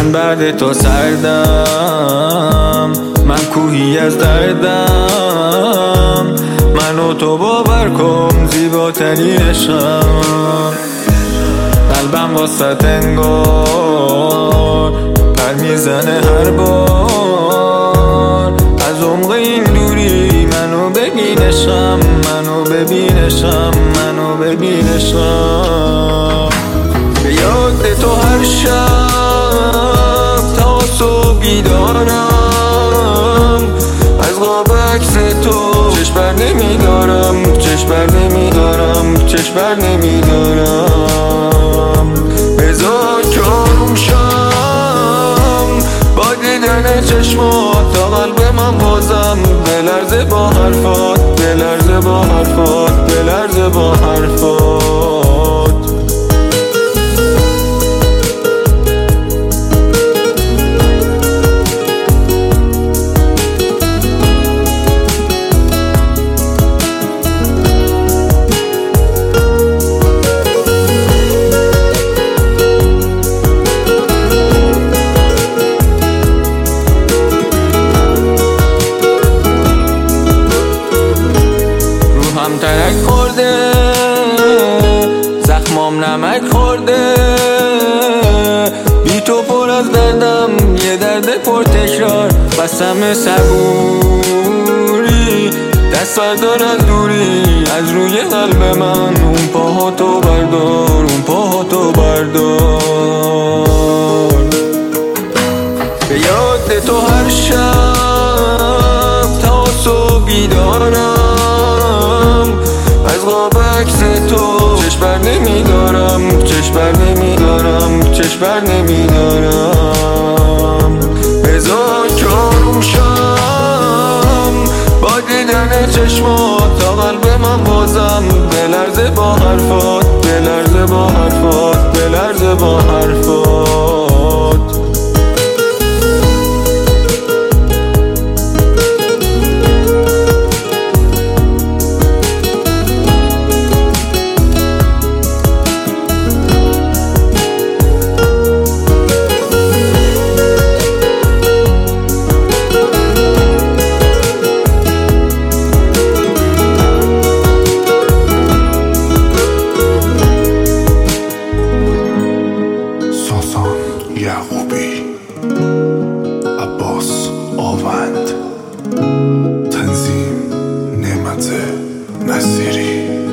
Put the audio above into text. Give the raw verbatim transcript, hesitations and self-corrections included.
من بعد تو سردم، من کوهی از دردم. منو تو باور کن زیباترینشم. قلبم واسه انگار پر میزنه هر بار. از عمق این دوری منو ببینشم، منو ببینشم، منو ببینشم. به یاد تو هر شب تا صبح بیدارم. از قاب عکس تو چشم بر نمیدارم، چشم بر نمیدارم، چشم بر نمیدارم. بذار که آروم شم با دیدن چشمات، تا قلب من بازم بلرزه با حرفات، بلرزه با حرفات، بلرزه با حرفات. هم ترک خورده، زخمام نمک خورده. بی تو پر از دردم، یه درد پر تکرار. بستم صبوری، دست بردار از دوری از روی قلب من. اون پاها تو بردار، اون پاها تو بردار. به یاد تو هر شب تا صبح بیدارم. از قاب عکس تو چشم بر نمیدارم، چشم بر نمیدارم، چشم بر نمیدارم. بذار که آروم شم با دیدن چشمات، تا قلب من بازم بلرزه با حرفات، بلرزه با حرفات، بلرزه با حرفات. یعقوبی، عباس آوند، تنظیم نعمت نصیری.